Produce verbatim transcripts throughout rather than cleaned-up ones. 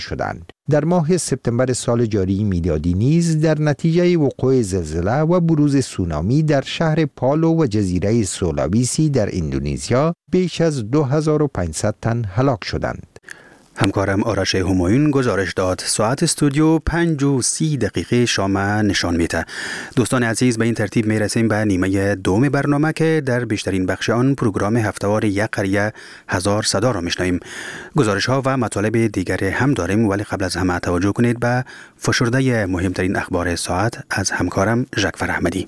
شدند. در ماه سپتامبر سال جاری میلادی نیز در نتیجه وقوع زلزله و بروز سونامی در شهر پالو و جزیره سولاویسی در اندونزیا بیش از دو هزار و پانصد تن هلاک شدند. همکارم آرش همایون گزارش داد. ساعت استودیو پنج و سی دقیقه شام نشان میده. دوستان عزیز، به این ترتیب میرسیم به نیمه دوم برنامه که در بیشترین بخش آن پروگرام هفته‌وار یک قریه هزار صدا را میشنویم. گزارش ها و مطالب دیگری هم داریم، ولی قبل از همه توجه کنید به فشرده مهمترین اخبار ساعت از همکارم ژکفر احمدی.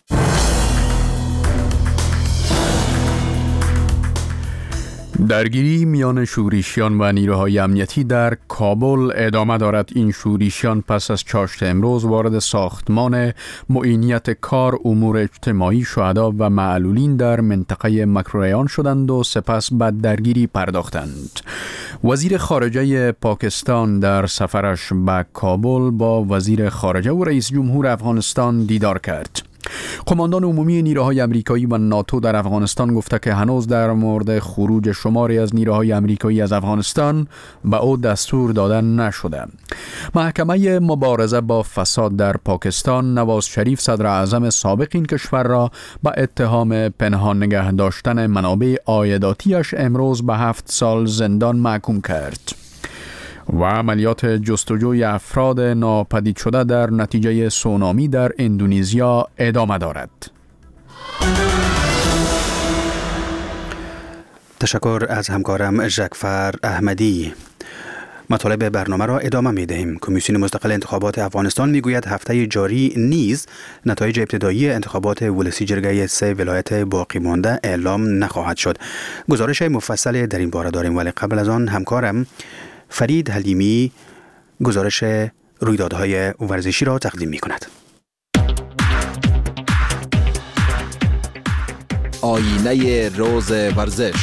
درگیری میان شورشیان و نیروهای امنیتی در کابل ادامه دارد. این شورشیان پس از چاشت امروز وارد ساختمان معینیت کار امور اجتماعی شهدا و معلولین در منطقه مکروریان شدند و سپس به درگیری پرداختند. وزیر خارجه پاکستان در سفرش به کابل با وزیر خارجه و رئیس جمهور افغانستان دیدار کرد. قماندان عمومی نیروهای امریکایی و ناتو در افغانستان گفته که هنوز در مورد خروج شماری از نیروهای امریکایی از افغانستان به او دستور داده نشده. محکمه مبارزه با فساد در پاکستان نواز شریف صدر اعظم سابق این کشور را به اتهام پنهان نگه داشتن منابع عایداتیش امروز به هفت سال زندان محکوم کرد. و عملیات جستجوی افراد ناپدید شده در نتیجه سونامی در اندونزیا ادامه دارد. تشکر از همکارم ژکفر احمدی. مطالب برنامه را ادامه می دهیم. کمیسیون مستقل انتخابات افغانستان می گوید هفته جاری نیز نتایج ابتدایی انتخابات ولسی جرگه سه ولایت باقی مانده اعلام نخواهد شد. گزارش مفصل در این باره داریم، ولی قبل از آن همکارم فرید حلیمی گزارش رویدادهای ورزشی را تقدیم می کند. آینه روز ورزش.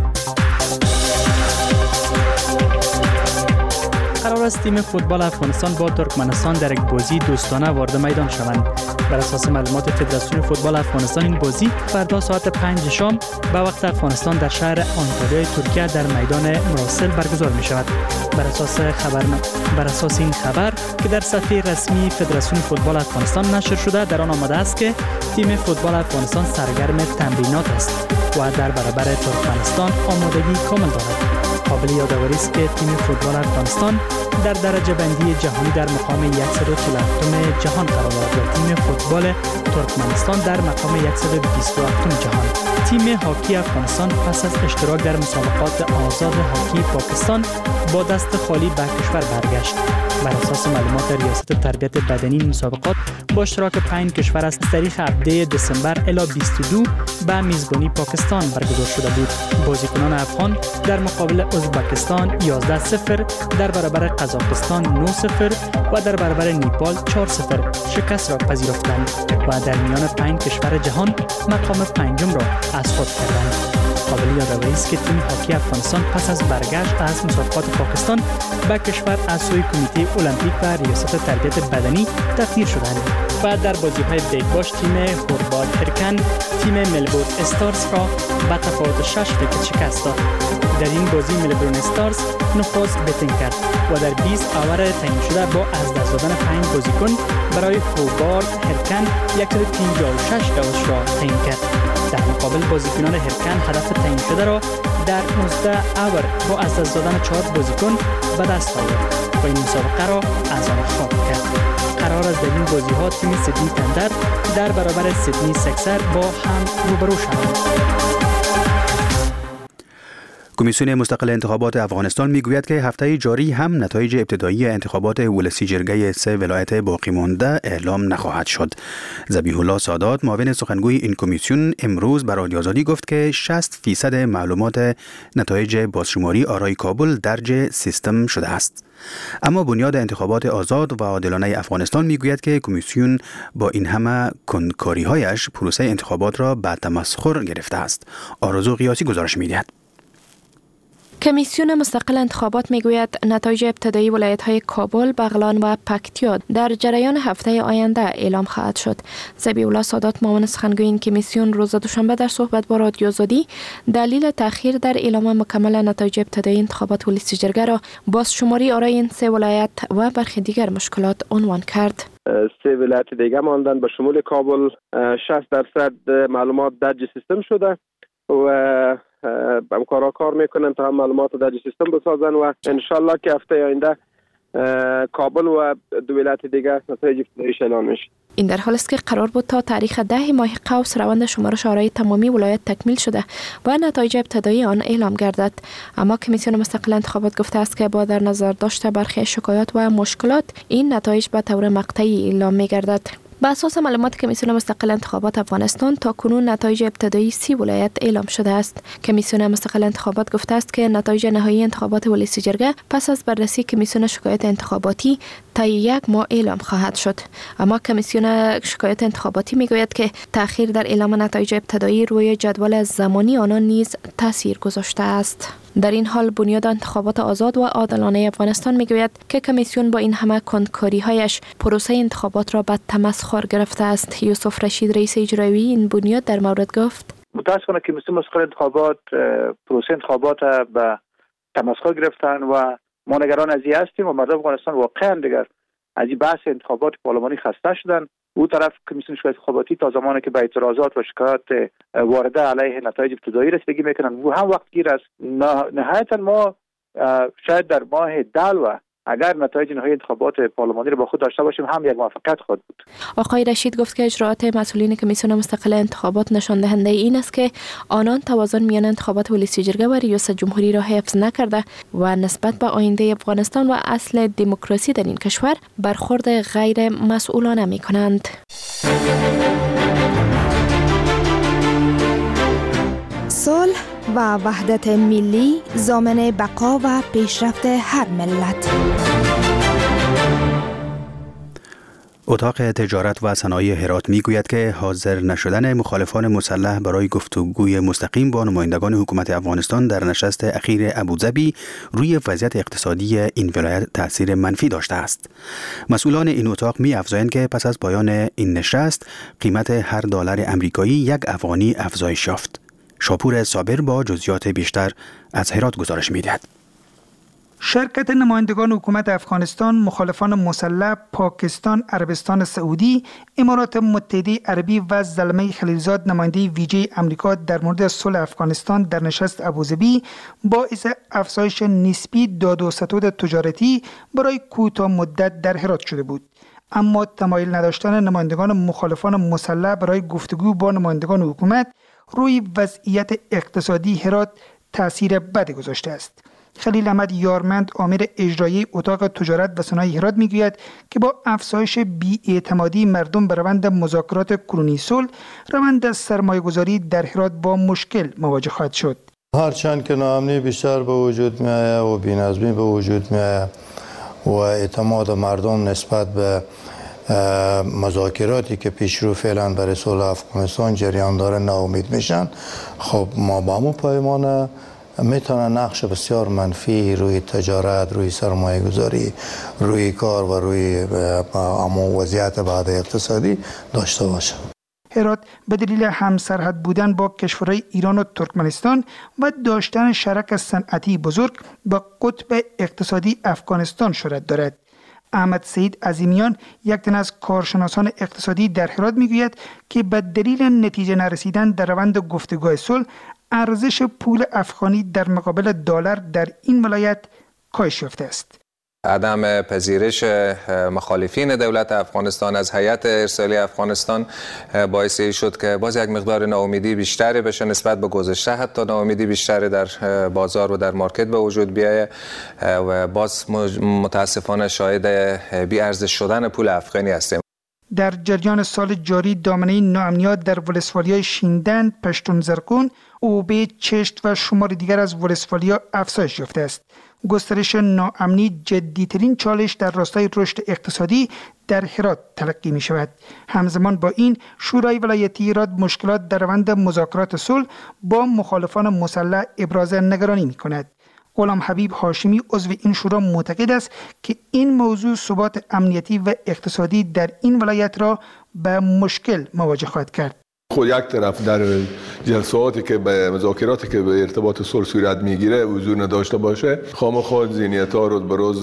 قرار است تیم فوتبال افغانستان با ترکمنستان در یک بازی دوستانه وارد میدان شوند. بر اساس معلومات فدراسیون فوتبال افغانستان این بازی فردا ساعت پنج شام به وقت افغانستان در شهر آنتالیای ترکیه در میدان مراسل برگزار می شود. بر اساس خبر بر اساس این خبر که در صفحه رسمی فدراسیون فوتبال افغانستان نشر شده، در آن آمده است که تیم فوتبال افغانستان سرگرم تمرینات است و در برابر ترکمنستان آمادگی کامل دارد. قابل یادآوری است که تیم فوتبال افغانستان در درجه بندی جهانی در مقام صد و چهل و هفت جهان قرار دارد و تیم فوتبال ترکمنستان در مقام صد و بیست و هفت جهان. تیم هاکی افغانستان پس از اشتراک در مسابقات آزاد هاکی پاکستان با دست خالی به کشور برگشت. بر اساس معلومات ریاست تربیت بدنی مسابقات با اشتراک پنج کشور از تاریخ هفده دسامبر الی بیست و دو به میزبانی پاکستان برگزار شده بود. بازیکنان افغان در مقابل ازبکستان یازده صفر، در برابر قزاقستان نه صفر و در برابر نیپال چهار صفر شکست را پذیرفتند و در میان پنج کشور جهان مقام پنجم را از خود کردند. قابل یادآوری است که تیم هاکی افغانستان پس از برگشت از مسابقات پاکستان به کشور از سوی کمیته المپیک و ریاست تربیت بدنی تقدیر شدند و در بازی‌های بیگ باش تیم هورباد هرکن تیم ملبورن استارز را به تفاوت شش ویکت شکست داد. در این بازی ملبورن استارز نخست بتن کرد و در بیست اوور تعیین شده با از دست دادن پنج بازیکن برای هورباد هرکن صد و پنجاه و شش داوش را تعیین کرد. در مقابل بازیکنان هرکن هدف تعیین شده را در نوزده اوور با از دست دادن چهار بازیکن به دست آورد و این مسابقه را از آن خارج کرد. قرار است در این بازی‌ها تیم سیدنی تندر در برابر سیدنی سکسر با هم روبرو شوند. کمیسیون مستقل انتخابات افغانستان میگوید که هفته جاری هم نتایج ابتدایی انتخابات ولسی جرگه سه ولایت باقی مانده اعلام نخواهد شد. ذبیح الله سادات معاون سخنگوی این کمیسیون امروز به رادیو آزادی گفت که شصت فیصد معلومات نتایج بازشماری آرای کابل درج سیستم شده است. اما بنیاد انتخابات آزاد و عادلانه افغانستان میگوید که کمیسیون با این همه کنکاری‌هایش پروسه انتخابات را به تمسخر گرفته است. آرزو قیاسی گزارش می‌دهد. کمیسیون مستقل انتخابات میگوید نتایج ابتدایی ولایت‌های کابل، بغلان و پکتیا در جریان هفته آینده اعلام خواهد شد. ذبیح الله سادات معاون سخنگوی این کمیسیون روز دوشنبه در صحبت با رادیو آزادی دلیل تأخیر در اعلام مکمل نتایج ابتدایی انتخابات ولسی جرگه را بازشماری آرای این سه ولایت و برخی دیگر مشکلات عنوان کرد. سه ولایت دیگه ماندن به شمول کابل شصت درصد معلومات درج سیستم شده و همکارا کار میکنن تا هم معلومات در سیستم بسازن و انشالله که هفته آینده کابل و دو ولایت دیگه نتایج ابتداییش اعلام میشه. این در حال است که قرار بود تا تاریخ ده ماه قوس روند شمارش آرای تمامی ولایت تکمیل شده و نتایج ابتدایی آن اعلام گردد، اما کمیسیون مستقل انتخابات گفته است که با در نظر داشته برخی شکایات و مشکلات این نتایج به طور مقطعی اعلام میگردد. به اساس معلومات کمیسیون مستقل انتخابات افغانستان تا کنون نتایج ابتدایی سی ولایت اعلام شده است. کمیسیون مستقل انتخابات گفته است که نتایج نهایی انتخابات ولسی جرگه پس از بررسی کمیسیون شکایت انتخاباتی طی یک ماه اعلام خواهد شد، اما کمیسیون شکایت انتخاباتی میگوید که تأخیر در اعلام نتایج ابتدایی روی جدول زمانی آنان نیز تاثیر گذاشته است. در این حال بنیاد انتخابات آزاد و عادلانه افغانستان میگوید که کمیسیون با این همه کندکاری‌هایش پروسه انتخابات را به تمسخر گرفته است. یوسف رشید رئیس اجرایی این بنیاد در مورد گفت: متاسفانه کمیسیون مستقل انتخابات پروسه انتخابات به تمسخر گرفتن و ما نگران از این هستیم و مردم افغانستان واقعا دیگر از این بحث انتخابات پارلمانی خسته شدن. او طرف کمیسیون شکایت انتخاباتی تا زمانی که به اعتراضات و شکایات وارده علیه نتایج ابتدایی رسیدگی میکنن و هم وقت گیر است. نهایتا ما شاید در ماه دلو اگر نتایج نهایی انتخابات پارلمانی رو با خود داشته باشیم هم یک موفقیت خود بود. آقای رشید گفت که اجراءات مسئولین کمیسیون مستقل انتخابات نشان دهنده این است که آنان توازن میان انتخابات ولسی جرگه و ریاست جمهوری را حفظ نکرده و نسبت به آینده افغانستان و اصل دموکراسی در این کشور برخورد غیر مسئولانه میکنند. صلح و وحدت ملی ضامن بقا و پیشرفت هر ملت. اتاق تجارت و صنایع هرات میگوید که حاضر نشدن مخالفان مسلح برای گفتگوی مستقیم با نمایندگان حکومت افغانستان در نشست اخیر ابوظبی روی وضعیت اقتصادی این ولایت تاثیر منفی داشته است. مسئولان این اتاق می‌افزایند که پس از پایان این نشست قیمت هر دلار امریکایی یک افغانی افزایش یافت. شاپور صابر با جزئیات بیشتر از هرات گزارش می‌دهد. شرکت نمایندگان حکومت افغانستان، مخالفان مسلح، پاکستان، عربستان سعودی، امارات متحده عربی و زلمه خلیلزاد نماینده ویژه امریکا در مورد صلح افغانستان در نشست ابوظبی باعث افزایش نسبی داد و ستد تجارتی برای کوتاه مدت در هرات شده بود. اما تمایل نداشتن نمایندگان مخالفان مسلح برای گفتگو با نمایندگان حکومت روی وضعیت اقتصادی هرات تأثیر بدی گذاشته است. خلیل احمد یارمند آمر اجرایی اتاق تجارت و صنایع هرات میگوید که با افزایش بی‌اعتمادی مردم به روند مذاکرات کنونی صلح، روند سرمایه‌گذاری در هرات با مشکل مواجه خواهد شد. هرچند که ناامنی بیشتر به وجود می‌آید و بی‌نظمی به وجود می‌آید و اعتماد مردم نسبت به مذاکراتی که پیشرو فعلا برای صلح افغانستان جریان داره ناامید میشن، خب ما با همون پیمانه میتونه نقش بسیار منفی روی تجارت، روی سرمایه گذاری، روی کار و روی اما وضعیت بعد اقتصادی داشته باشه. هرات به دلیل همسرحد بودن با کشورهای ایران و ترکمنستان و داشتن شرک صنعتی بزرگ با قطب اقتصادی افغانستان شهرت دارد. احمد سعید عظیمیان، یک تن از کارشناسان اقتصادی در هرات میگوید که به دلیل نتیجه نرسیدن در روند گفتگوهای صلح، ارزش پول افغانی در مقابل دلار در این ولایت کاهش یافته است. عدم پذیرش مخالفین دولت افغانستان از هیئت ارسالی افغانستان باعث شد که باز یک مقدار ناامیدی بیشتری بشه نسبت به گذشته، حتی ناامیدی بیشتری در بازار و در مارکت به وجود بیاید و باز متاسفانه شاهد بی ارزش شدن پول افغانی هستیم. در جریان سال جاری دامنه ناامنیات در ولسوالی‌های شیندن، پشتون زرکون، اوبه، چشت و شمار دیگر از ولسوالی‌ها افزایش یافته است. گسترش ناامنی جدی‌ترین چالش در راستای رشد اقتصادی در هرات تلقی می شود. همزمان با این، شورای ولایتی هرات مشکلات در روند مذاکرات صلح با مخالفان مسلح ابراز نگرانی می کند. غلام حبیب هاشمی عضو این شورا معتقد است که این موضوع ثبات امنیتی و اقتصادی در این ولایت را به مشکل مواجه خواهد کرد. خود یک طرف در جلساتی که به مذاکراتی که به ارتباط صلح صورت میگیره حضور نداشته باشه، خامخا ذهنیت ها روز به روز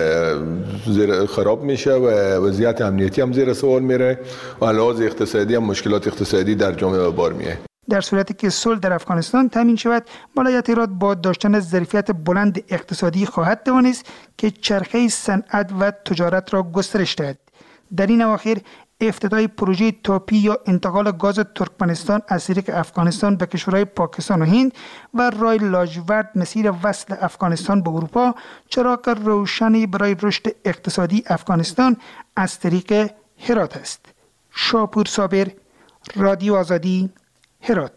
خراب میشه و وضعیت امنیتی هم زیر سوال میره و لحاظ اقتصادی هم مشکلات اقتصادی در جامعه به بار میاد. در صورتی که صلح در افغانستان تامین شود، ولایت هرات با داشتن ظرفیت بلند اقتصادی خواهد توانست که چرخه صنعت و تجارت را گسترش دهد. در این اواخر افتتاح پروژه تاپی یا انتقال گاز ترکمنستان از طریق افغانستان به کشورهای پاکستان و هند و راه لاجورد مسیر وصل افغانستان به اروپا چراغ روشنی برای رشد اقتصادی افغانستان از طریق هرات است. شاپور صابر، رادیو آزادی، هرات.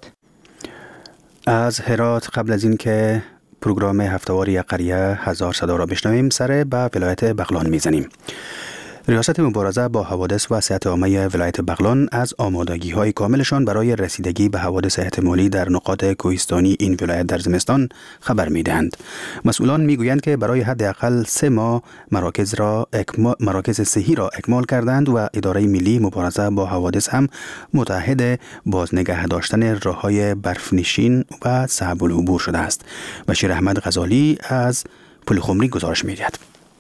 از هرات قبل از این که پروگرام هفته‌واری یک قریه هزار صدا را بشنویم، سر به ولایت بغلان میزنیم. ریاست مبارزه با حوادث و صحت عامه ولایت بغلان از آمادگی‌های کاملشان برای رسیدگی به حوادث احتمالی در نقاط کوهستانی این ولایت در زمستان خبر می‌دهند. مسئولان می‌گویند که برای حداقل سه ماه مراکز را اکمال مراکز صحی را اکمال کردند و اداره ملی مبارزه با حوادث هم متعهد بازنگه داشتن راه‌های برفنشین و صعب العبور شده است. بشیر احمد غزالی از پلخمری گزارش می‌دهد.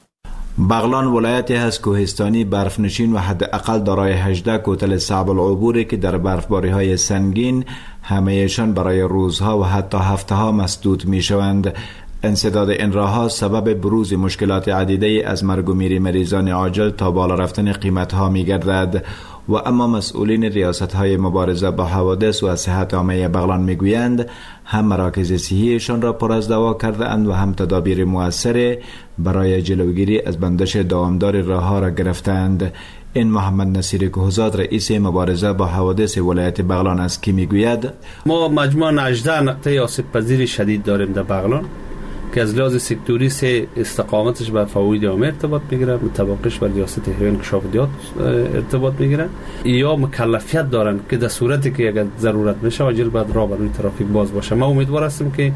بغلان ولایتی هست کوهستانی برفنشین و حداقل دارای هجده کوتل صعب العبوری که در برفباری های سنگین همه‌شان برای روزها و حتی هفته ها مسدود می شوند. انسداد این راه‌ها سبب بروز مشکلات عدیده از مرگ و میر مریضان عاجل تا بالا رفتن قیمت‌ها می‌گردد. و اما مسئولین ریاست‌های مبارزه با حوادث و صحت عامه بغلان می‌گویند هم مراکز صحیشان را پر از دوا کرده اند و هم تدابیر مؤثر برای جلوگیری از بندش دامدار راه‌ها را گرفتند. این محمد نصیر کهزاد رئیس مبارزه با حوادث ولایت بغلان است که می‌گوید ما مجموعاً هجده نقطه آسیب پذیر شدید داریم در بغلان که از لحاظ سکتوری سه استقامتش به فواید عامه ارتباط میگیره، متوقعش به ریاست حیوان کشاورزی ارتباط میگیره، یا مکلفیت دارن که در صورتی که اگر ضرورت بشه عاجل بعد راه برای ترافیک باز باشه. ما امیدوار هستیم که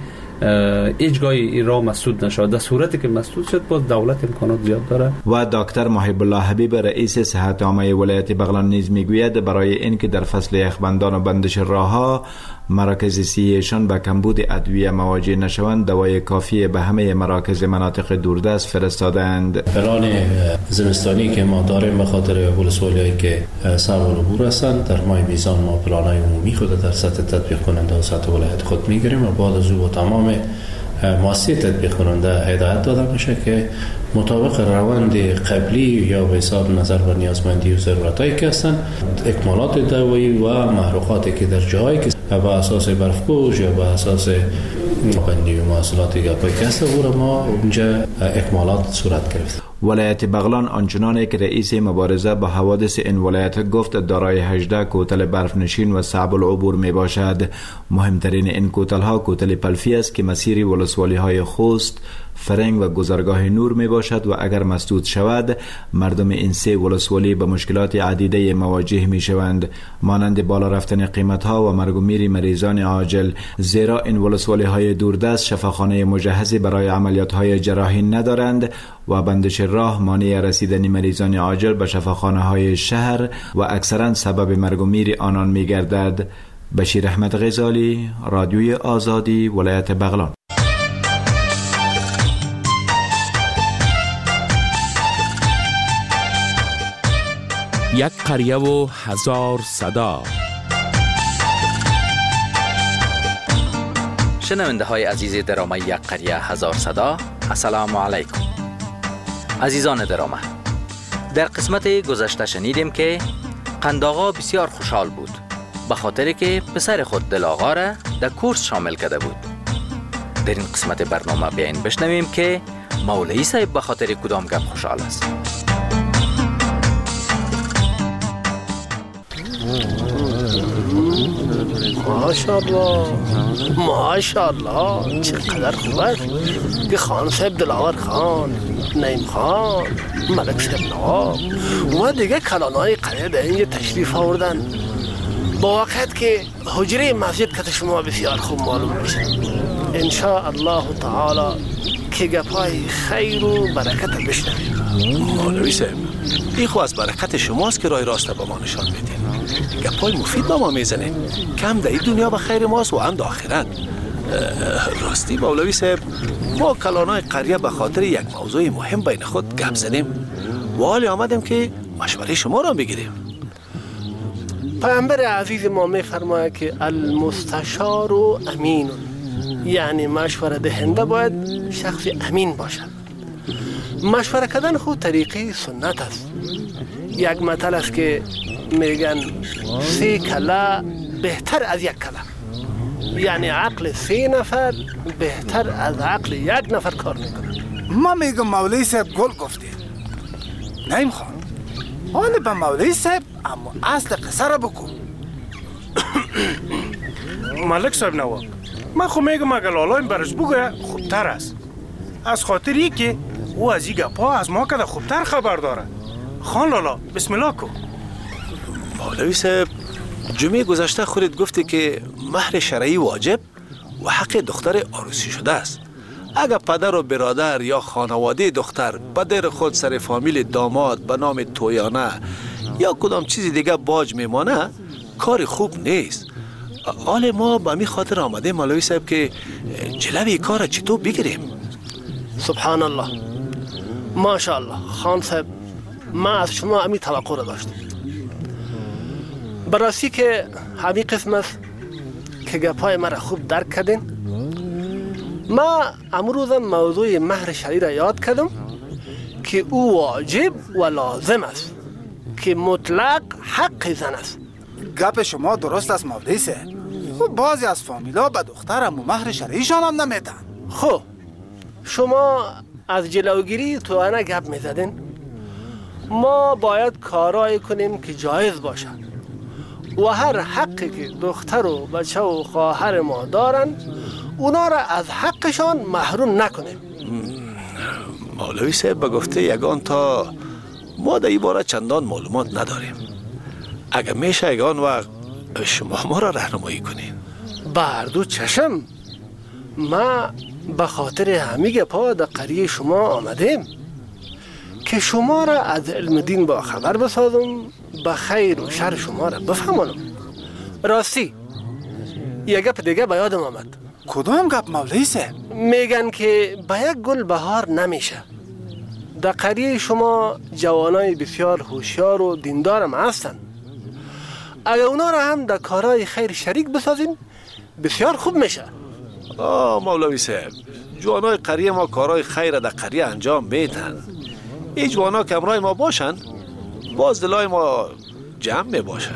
هیچ گاهی این راه مسدود نشه. در صورتی که مسدود شد باز دولت امکانات زیاد داره. و دکتر محب الله حبیب رئیس صحت عامه ولایت بغلان نیز میگوید برای اینکه در فصل یخبندان و بندش راهها مراکز صحیشان به کمبود ادویه مواجه نشوند، دوای کافی به همه مراکز مناطق دوردست فرستادند. پلان زمستانی که ما داریم به خاطر ولسوالی‌هایی که صعب العبور هستند، در ماه میزان ما پلان‌های عمومی خود در سطح تطبیق کننده و سطح ولایت خود میگیریم و بعد از او با تمام مؤسسه تطبیق کننده هدایت داده میشه که مطابق روند قبلی یا به حساب نظر بر نیازمندی و ضرورتایی که هستند، اکمالات دوایی و محروقاتی که در جایی که به اساس برفپوش یا به اساس بندی و محصولات گپایی که هست او را ما اونجا اکمالات صورت گرفت. ولایت بغلان آنچنانی که رئیس مبارزه با حوادث این ولایت گفت دارای هجده کوتل برفنشین و صعب العبور می باشد. مهمترین این کوتل ها کوتل پلفی است که مسیر ولسوالی های خوست، فرنگ و گذرگاه نور می باشد و اگر مسدود شود مردم این سه ولسوالی به مشکلات عدیده مواجه می شوند، مانند بالا رفتن قیمت ها و مرگ و میر مریضان عاجل، زیرا این ولسوالی های دوردست شفاخانه مجهزی برای عملیات های جراحی ندارند و بندش راه مانع رسیدن مریضان عاجل به شفاخانه های شهر و اکثرا سبب مرگ و میر آنان می گردد. بشیر احمد غزالی، رادیوی آزادی، ولایت بغلان. یک قریه و هزار صدا. شنونده های عزیز درامه یک قریه هزار صدا، السلام علیکم. عزیزان درامه، در قسمت گذشته شنیدیم که قندآقا بسیار خوشحال بود به خاطر که پسر خود دلاغا را در کورس شامل کرده بود. در این قسمت برنامه بیاین بشنویم که مولوی صاحب به خاطر کدام گپ خوشحال است. ماشاءالله ماشاءالله چقدر خوب است که خان صاحب دلاور خان، نعیم خان، ملک صاحب نواب و دیگه کلانهای قریه در اینجا تشریف آوردن. با وقت که حجره مسجد که شما بسیار خوب معلوم میشه. ان شاء الله تعالی که گپای خیر و برکت بشنویم. مولوی صاحب، این خو از برکت شماست که راه راست به ما نشان میدین. گپای مفید با ما میزنیم که هم در این دنیا به خیر ماست و هم در آخرت. راستی مولوی صاحب، ما کلانای قریه به خاطر یک موضوع مهم بین خود گپ زدیم و حالی آمدیم که مشوره شما را بگیریم. پیامبر عزیز ما میفرماید که المستشار و امین، یعنی مشوره دهنده باید شخص امین باشد. مشوره کردن خود طریقی سنت است. یک مثل است که میگن سه کله بهتر از یک کله، یعنی عقل سه نفر بهتر از عقل یک نفر کار میکنه. ما میگم مولوی صاحب گل گفتی. نیم خان، حالا به مولوی صاحب اما اصل قصه را بگو. ملک صاحب نواب، من خو میگم اگر لالایم برش بگویه خوبتر است، از خاطر ای که او از این گپا از ما کده خوبتر خبر داره. خان لالا بسم الله کو. مولوی صاحب، جمعه گذشته خودت گفتی که مهر شرعی واجب و حق دختر عروسی شده است. اگر پدر و برادر یا خانواده دختر به در خود سر فامیل داماد به نام تویانه یا کدام چیزی دیگه باج میمانه، کار خوب نیست. حال ما به می خاطر آمده مولوی صاحب که جلوی کار چطور بگیریم. سبحان الله، ماشاءالله خان صاحب، ما از شما امی توقع را داشتم. براستی که همین قسم است که گپای مرا خوب درک کردین. ما امروزم موضوع مهر شرعی را یاد کردم که او واجب و لازم است، که مطلق حق زن است. گپ شما درست است مولوی صاحب. و بعضی از فامیلا به دخترم و مهر شرعیشان هم نمیدن. خب شما از جلوگیری تو انا گپ میزدین. ما باید کارایی کنیم که جایز باشد و هر حقی که دختر و بچه و خواهر ما دارن اونا را از حقشان محروم نکنیم. مولوی صاحب به گفته یگان تا ما در این باره چندان معلومات نداریم. اگر میشه یگان وقت شما ما را راهنمایی کنین. بردو چشم، ما به خاطر همه گپا در قریه شما آمدیم که شما را از علم دین با خبر بسازم، به خیر و شر شما را بفهمانم. راستی یک گپ دیگه به یادم آمد. کدام گپ مولوی صاحب؟ میگن که به یک گل بهار نمیشه. در قریه شما جوانای بسیار هوشیار و دیندارم هستن. اگر اونا را هم در کارهای خیر شریک بسازیم بسیار خوب میشه. آه مولوی صاحب، جوانای قریه ما کارهای خیر در قریه انجام میدن. این جوانا که امرای ما باشن باز دلای ما جمع می باشه.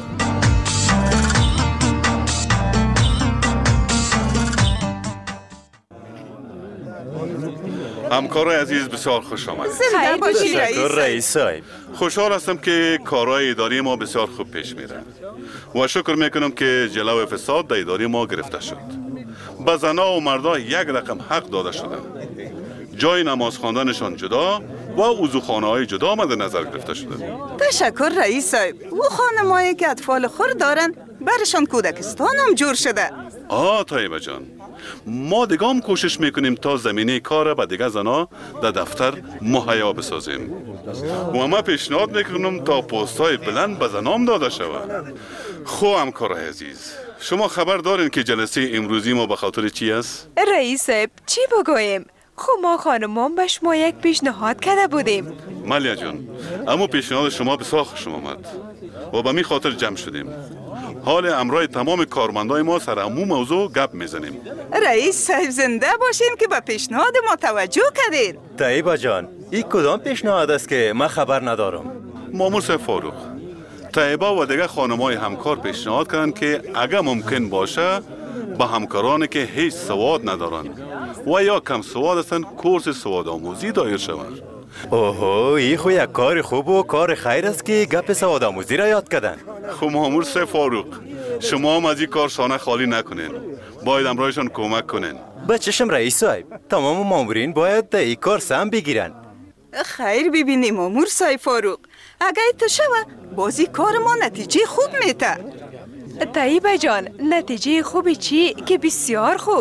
همکارای عزیز بسیار خوش آمدید. زنده باشید رئیس صاحب. خوشحال هستم که کارهای اداری ما بسیار خوب پیش میره و شکر میکنم که جلو فساد در اداری ما گرفته شد. به زنها و مردا یک رقم حق داده شدن. جای نماز خواندنشان جدا و وضوخانه های جدا مد نظر گرفته شده. تشکر رئیس صاحب. و خانمایی که اطفال خور دارن برشان کودکستان هم جور شده. آه طیبه جان، ما دیگه هم کوشش میکنیم تا زمینه کار به دیگه زنا در دفتر مهیا بسازیم و ما پیشنهاد میکنم تا پست های بلند به زنام داده شود. خو همکارای عزیز، شما خبر دارین که جلسه امروزی ما به خاطر چی است؟ رئیس صاحب چی بگویم؟ خب ما خانمان به شما یک پیشنهاد کرده بودیم. ملیا جان، اما پیشنهاد شما بسیار خوشم آمد و به می خاطر جمع شدیم. حال امرای تمام کارمندای ما سر همون موضوع گپ میزنیم. رئیس صاحب زنده باشین که به پیشنهاد ما توجه کردین. طیبه جان، این کدام پیشنهاد است که من خبر ندارم؟ مامور صاحب فاروق، طیبه و دیگه خانمای همکار پیشنهاد کردن که اگر ممکن باشه به همکارانی که هیچ سواد ندارن و یا کم سواد هستن کورس سواد آموزی دایر شود. اوهو، این خو یک کار خوب و کار خیر است که گپ سواد آموزی را یاد کردن. خب مامور صاحب فاروق، شما هم از این کار شانه خالی نکنین، باید امرایشان کمک کنین. به چشم رئیس صاحب، تمام مامورین باید در این کار سهم بگیرن. خیر ببینیم مامور صاحب فاروق، اگه ایت شوه بازی کار ما نتیجه خوب میته. طیبه جان، نتیجه خوبی چی که بسیار خوب.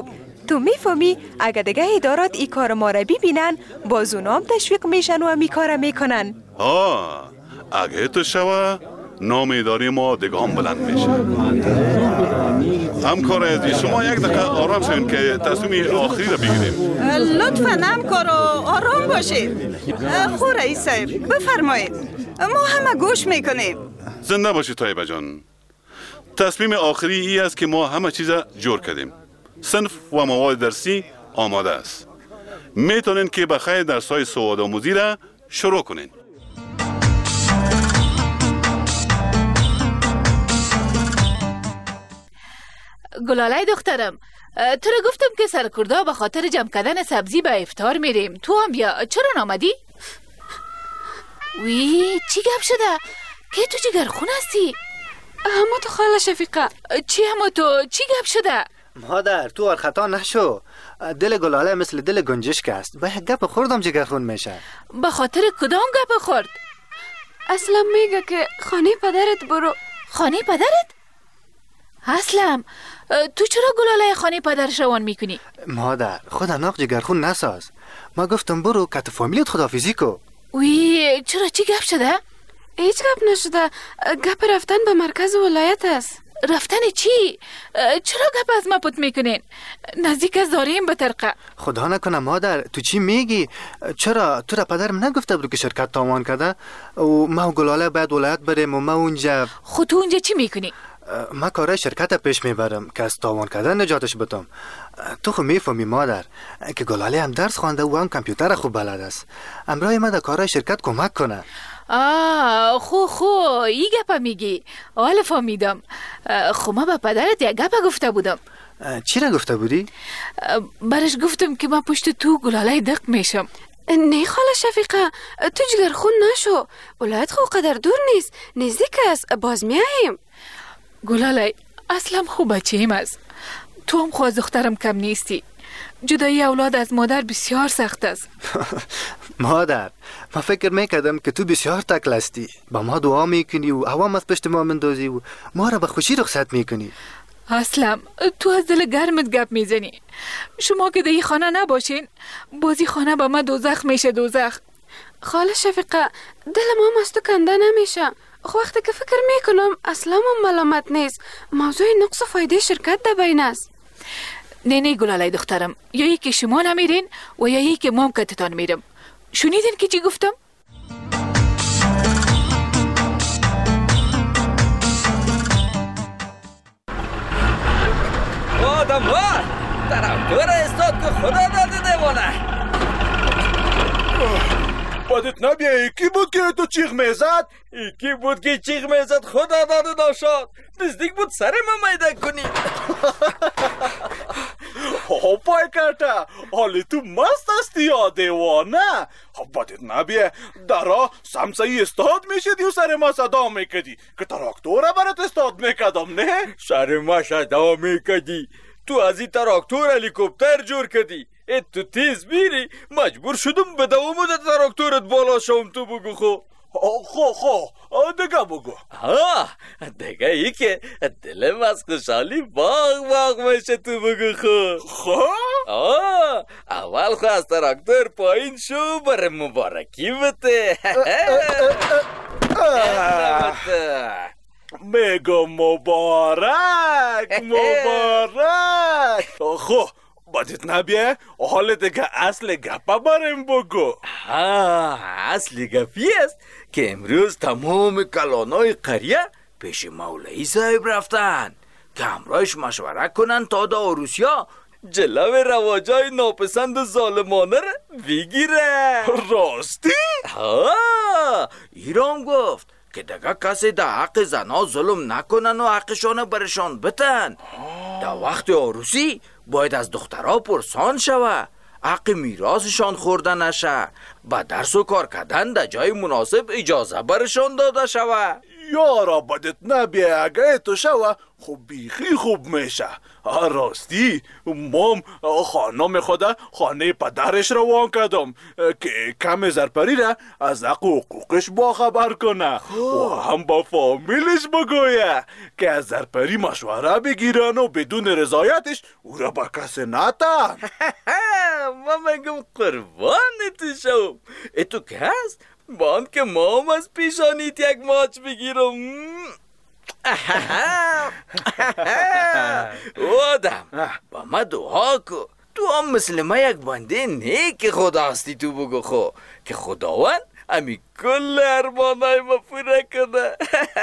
تو میفهمی اگه دیگه ادارات ای کار ما را ببینن باز اونام تشویق میشن و می کار میکنن. ها اگه تو شوه نام اداری ما دیگه هم بلند میشه. همکار عزیز شما یک دقیقه آرام شوین که تصمیم آخری را بگیریم. لطفا همکار آرام باشید. خو رئیس صاحب بفرمایید، ما همه گوش میکنیم. زنده باشید طیبه جان. تصمیم آخری ای است که ما همه چیز جور کردیم. صنف و مواد درسی آماده است. میتونین که بخیر درس‌های سواد آموزی را شروع کنین. گلاله دخترم، تو را گفتم که سرکردا به خاطر جمع کردن سبزی به افطار میریم. تو هم بیا. چرا نامدی؟ وی چی گپ شده؟ که تو جگرخون هستی؟ اما تو خاله شفیقه. چی اما تو؟ چی گپ شده؟ مادر تو ار خطا نشو. دل گلاله مثل دل گنجشک است. با یک گپ خوردم جگرخون میشه. به خاطر کدام گپ خورد؟ اصلا میگه که خانه پدرت برو. خانه پدرت؟ اسلم تو چرا گلاله خانه پدرش روان میکنی؟ مادر خود اناق جگرخون نساز. ما گفتم برو که تو فامیلیت خداحافظی کو. وی چرا چی گپ شده؟ هیچ گپ نشده. گپ رفتن به مرکز ولایت است. رفتن چی؟ چرا گپ از ما پت میکنین؟ نزدیک از داریم به ترقه. خدا نکنه مادر تو چی میگی؟ چرا تو را پدرم نگفته بود که شرکت تاوان کرده و ما و گلاله باید ولایت بریم و ما اونجا. خود تو اونجا چی میکنی؟ ما کارای شرکت پیش میبرم که از تاوان کردن نجاتش بدم. تو خو میفهمی مادر که گلاله هم درس خوانده و هم کامپیوتر خوب بلد است. امرای ما در کارای شرکت کمک کنه. آه خو خو ای گپا میگی. حالا فهمیدم. خو ما با پدرت یک گپا گفته بودم. چی را گفته بودی؟ برش گفتم که من پشت تو گلاله دق میشم. نه خاله شفیقه تو جگرخون نشو. ولایت خو قدر دور نیست، نزدیک است، باز میاییم. گلاله اصلا خوب بچه‌ایم است. تو هم خو از دخترم کم نیستی. جدایی اولاد از مادر بسیار سخت است. مادر ما فکر میکردم که تو بسیار تکل هستی. با ما دعا میکنی و عوام از پشت ما مندازی و ما را به خوشی رخصت میکنی. اسلم تو از دل گرمت گپ میزنی. شما که در خانه نباشین بازی خانه به ما دوزخ میشه. دوزخ. خاله شفیقه دل ما از تو کنده نمیشه. خو وقتی که فکر میکنم اصلا ما ملامت نیست. موضوع نقص و فایده شرکت در بین است. نه نه گلاله دخترم، یا یکی شما نمیرین و یا یکی ما کتتان میرم. شنیدین که چی گفتم؟ آدم ها طرفدار استاد که خدا داده دیوانه. بدت نبیه یکی بود که تو چیغ میزد؟ یکی بود که چیغ میزد خدا داده داشت. نزدیک بود سر ما میده کنی. پای کرده حالی تو مست هستی یا دیوانه؟ بدت نبیه درا سمسایی استاد میشدی و سر ما صدا میکدی که تراکتوره برات استاد میکدم نه؟ سر ما صدا میکدی. تو از این تراکتور هلیکوپتر جور کردی. ات تو تیز میری مجبور شدم به دوام تراکتورت بالا شوم. تو بگو خو خو خو دیگه بگو. ها دیگه ای که دلم از خوشحالی باغ باغ میشه. تو بگو خو خو آه اول خو از تراکتور پایین شو بر مبارکی بته. میگو مبارک مبارک. خو بدت نبیه حال دیگه اصل گپا بریم بگو. ها اصل گپی است که امروز تمام کلانای قریه پیش مولوی صاحب رفتن که همراهش مشوره کنن تا دا عروسیا جلو رواجای ناپسند و ظالمانه را بگیره. راستی؟ ها ایرام گفت که دیگه کسی در حق زنا ظلم نکنن و حقشان برشان بتن. در وقت عروسی باید از دخترها پرسان شوه، حق میراثشان خورده نشه با درس و کار کردن در جای مناسب اجازه برشان داده شوه. یارا بدت نبیه اگه تو شوه خوب بیخی خوب میشه. راستی مام خانم خدا خانه پدرش روان کردم که کم زرپری را از حق و حقوقش با خبر کنه و هم با فامیلش بگویه که از زرپری مشوره بگیرن و بدون رضایتش او را با کسی نتن. ما مگم قربانت شو. اتو که هست بان که مام از پیشانیت یک ماچ بگیرم. آدم با ما دعا کو. تو هم مثل ما یک بنده نیک خدا هستی. تو بگو خو که خداوند امی کل ارمانای ما پوره کنه.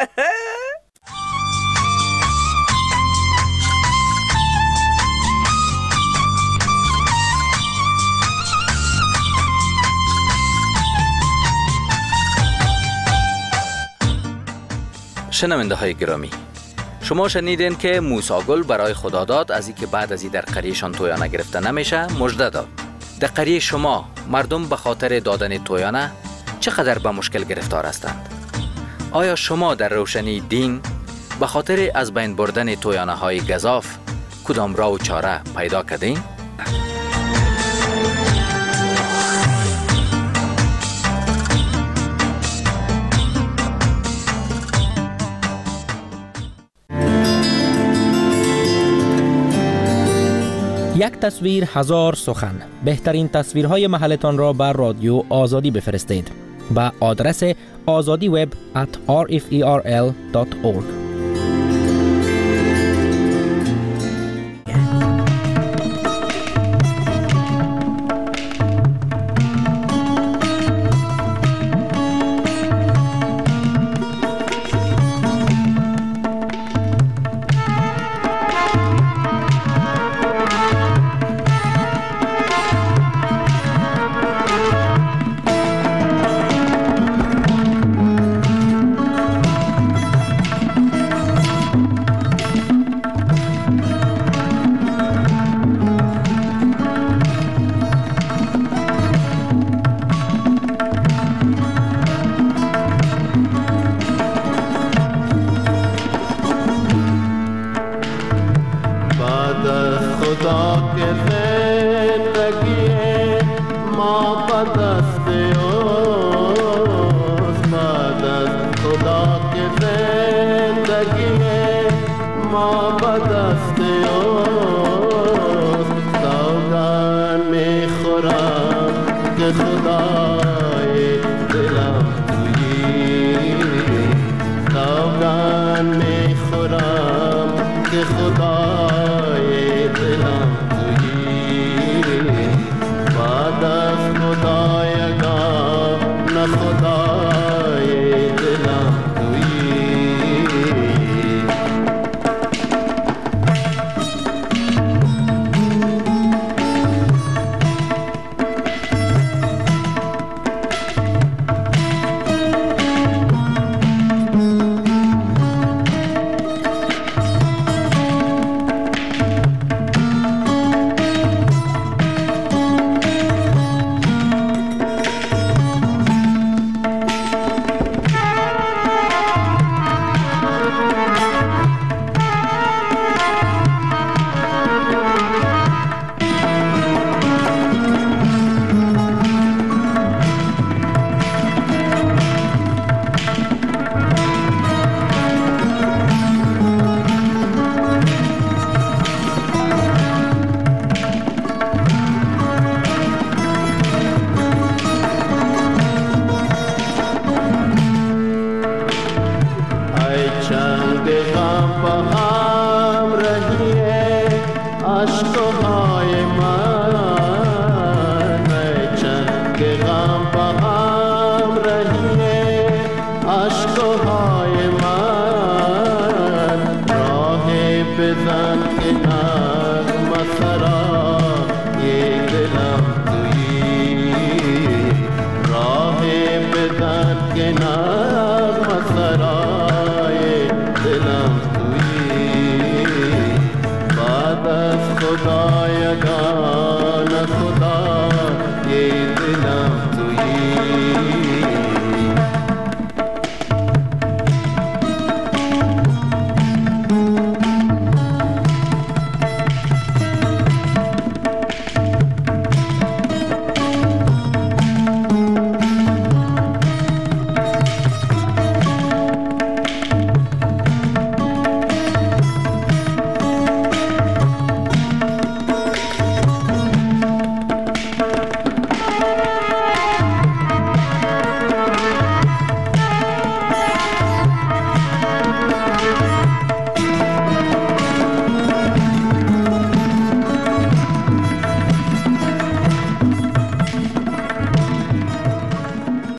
شنونده های گرامی، شما شنیدین که موسی گل برای خداداد از اینکه بعد از این در قریهشان تویانه گرفته نمیشه مژده داد. در قریه شما مردم به خاطر دادن تویانه چقدر به مشکل گرفتار هستند؟ آیا شما در روشنی دین به خاطر از بین بردن تویانه های گزاف کدام راه و چاره پیدا کردین؟ یک تصویر هزار سخن. بهترین تصویرهای محلتان را بر رادیو آزادی بفرستید با آدرس آزادی وب ات آر اف ای آر ال دات اورگ. के नाम मसरा